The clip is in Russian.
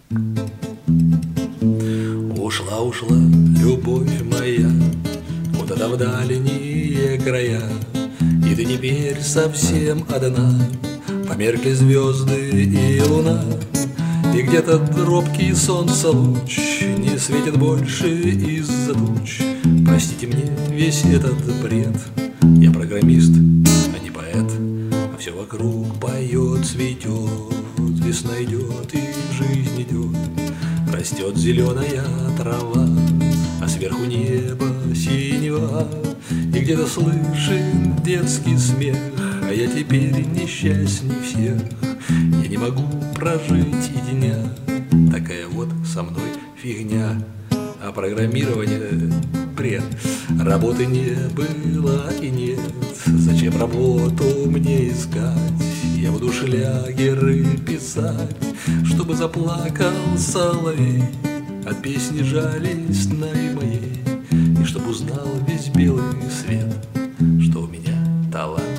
Ушла, ушла любовь моя куда-то в дальние края, и ты теперь совсем одна. Померкли звезды и луна, и где-то робкий солнца луч не светит больше из-за туч. Простите мне весь этот бред, я программист, а не поэт. А все вокруг поет, цветет, весна идет и жизнь идет. Растет зеленая трава, а сверху небо синего, и где-то слышен детский смех. А я теперь несчастней всех, я не могу прожить и дня. Такая вот со мной фигня. А программирование — бред. Работы не было и нет. Зачем работу мне искать? Я буду шлягеры писать, чтобы заплакал соловей от песни жалостной моей, и чтоб узнал весь белый свет, что у меня талант.